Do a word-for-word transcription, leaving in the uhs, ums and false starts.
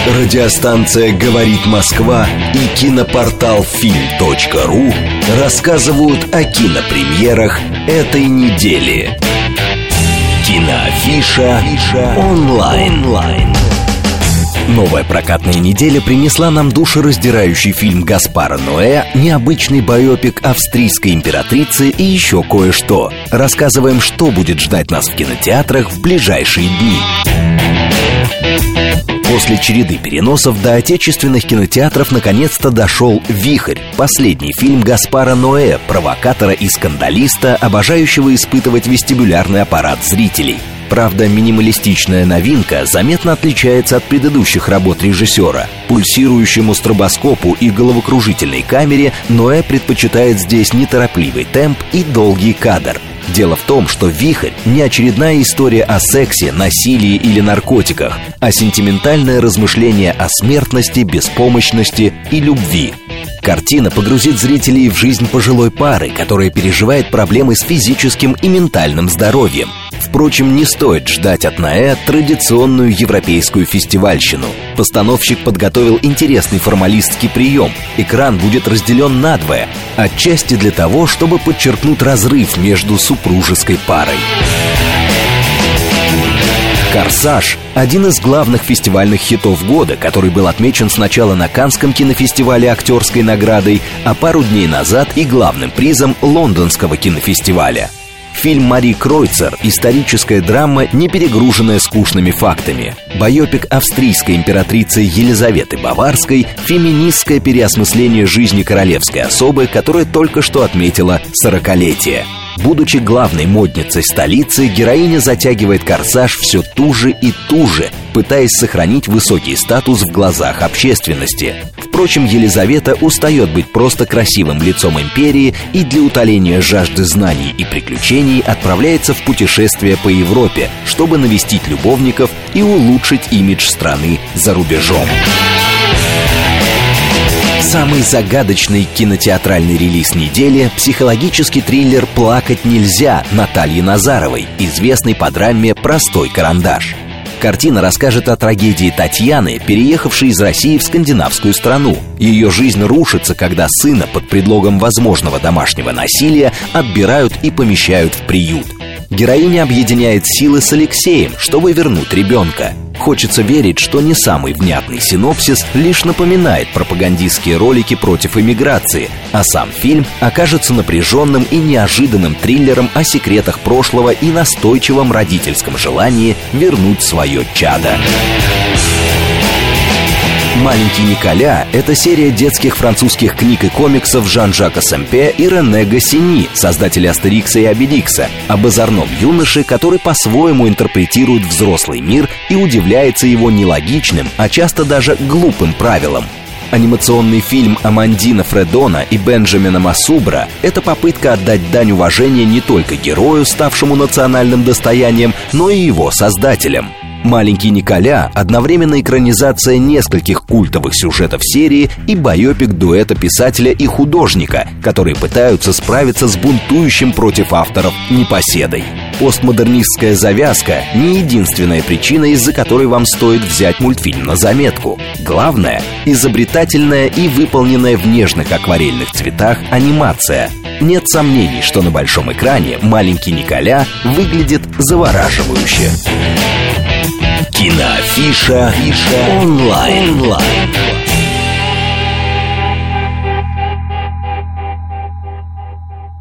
Радиостанция «Говорит Москва» и кинопортал фильм точка ру рассказывают о кинопремьерах этой недели. Киноафиша онлайн. Новая прокатная неделя принесла нам душераздирающий фильм Гаспара Ноэ, необычный байопик австрийской императрицы и еще кое-что. Рассказываем, что будет ждать нас в кинотеатрах в ближайшие дни. После череды переносов до отечественных кинотеатров наконец-то дошел «Вихрь», последний фильм Гаспара Ноэ, провокатора и скандалиста, обожающего испытывать вестибулярный аппарат зрителей. Правда, минималистичная новинка заметно отличается от предыдущих работ режиссера. Пульсирующему стробоскопу и головокружительной камере Ноэ предпочитает здесь неторопливый темп и долгий кадр. Дело в том, что «Вихрь» не очередная история о сексе, насилии или наркотиках, а сентиментальное размышление о смертности, беспомощности и любви. Картина погрузит зрителей в жизнь пожилой пары, которая переживает проблемы с физическим и ментальным здоровьем. Впрочем, не стоит ждать от Ноэ традиционную европейскую фестивальщину. Постановщик подготовил интересный формалистский прием. Экран будет разделен надвое, отчасти для того, чтобы подчеркнуть разрыв между супружеской парой. «Корсаж» — один из главных фестивальных хитов года, который был отмечен сначала на Каннском кинофестивале актерской наградой, а пару дней назад и главным призом Лондонского кинофестиваля. Фильм Мари Кройцер — историческая драма, не перегруженная скучными фактами. Байопик австрийской императрицы Елизаветы Баварской — феминистское переосмысление жизни королевской особы, которая только что отметила сорокалетие. Будучи главной модницей столицы, героиня затягивает корсаж все туже и туже, пытаясь сохранить высокий статус в глазах общественности. Впрочем, Елизавета устает быть просто красивым лицом империи и для утоления жажды знаний и приключений отправляется в путешествие по Европе, чтобы навестить любовников и улучшить имидж страны за рубежом. Самый загадочный кинотеатральный релиз недели — психологический триллер «Плакать нельзя» Натальи Назаровой, известной по драме «Простой карандаш». Картина расскажет о трагедии Татьяны, переехавшей из России в скандинавскую страну. Ее жизнь рушится, когда сына под предлогом возможного домашнего насилия отбирают и помещают в приют. Героиня объединяет силы с Алексеем, чтобы вернуть ребенка. Хочется верить, что не самый внятный синопсис лишь напоминает пропагандистские ролики против иммиграции, а сам фильм окажется напряженным и неожиданным триллером о секретах прошлого и настойчивом родительском желании вернуть свое чадо. «Маленький Николя» — это серия детских французских книг и комиксов Жан-Жака Семпе и Рене Госсини, создатели Астерикса и Обеликса, об озорном юноше, который по-своему интерпретирует взрослый мир и удивляется его нелогичным, а часто даже глупым правилам. Анимационный фильм Амандина Фредона и Бенджамина Массубра — это попытка отдать дань уважения не только герою, ставшему национальным достоянием, но и его создателям. «Маленький Николя» — одновременно экранизация нескольких культовых сюжетов серии и байопик дуэта писателя и художника, которые пытаются справиться с бунтующим против авторов непоседой. Постмодернистская завязка — не единственная причина, из-за которой вам стоит взять мультфильм на заметку. Главное — изобретательная и выполненная в нежных акварельных цветах анимация. Нет сомнений, что на большом экране «Маленький Николя» выглядит завораживающе. Киноафиша онлайн.